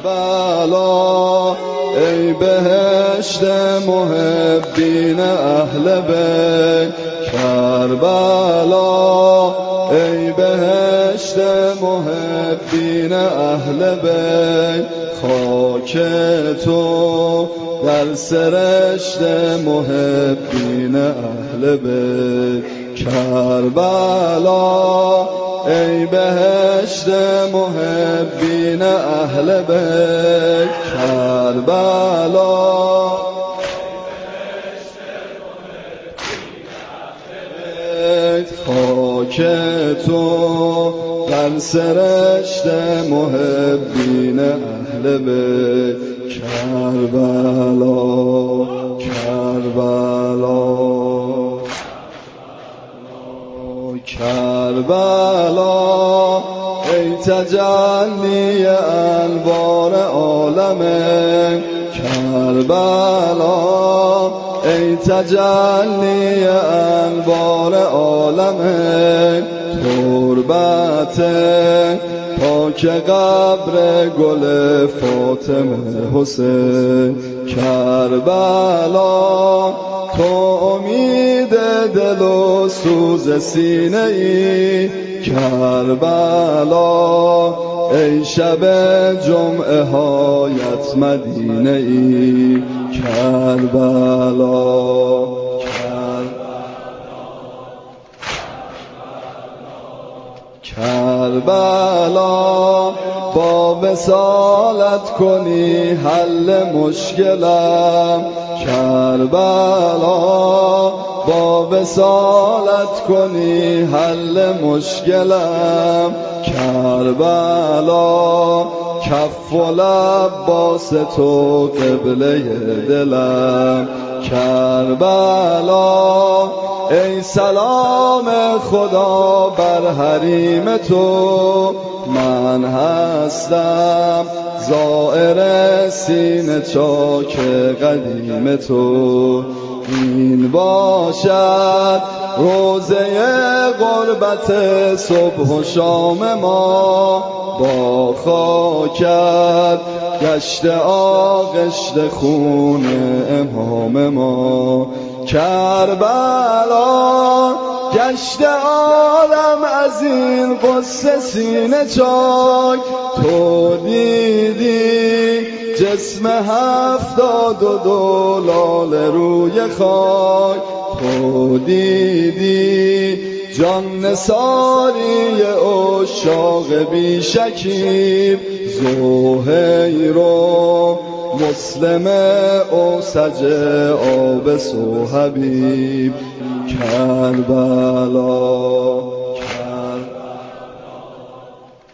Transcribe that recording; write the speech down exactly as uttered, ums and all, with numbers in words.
کربلا ای بهشت محبین اهل بیت، کربلا ای بهشت محبین اهل بیت، خاک تو در سرشت محبین اهل بیت. کربلا ای بهشت محبین اهل بیت، کربلا خاک تو در سرشت محبین اهل بیت. کربلا کربلا کربلا ای تجلی انوار عالم، کربلا ای تجلی انوار عالم، تربت پاک قبر گل فاطمه حسین. کربلا تو امید دل و سوز سینه ای، کربلا ای شب جمعه هایت مدینه ای. کربلا کربلا با وصالت کنی حل مشکلم، کربلا با وصالت کنی حل مشکلم، کربلا کف و لباس تو قبله دلم. کربلا ای سلام خدا بر حریم تو، من هستم زائر سینه چاک قدیم تو. این باشد روزه غربت صبح و شام ما، با خاکت گشت آغشت خون امام ما. کربلا گشت عالم از این قصه سینه چاک، تو دیدی جسم هفتاد و دو لاله روی خاک، تو دیدی جان نثاری عشاق بی شکیب، زهیر و مسلم اوسج آبس و حبیب. کربلا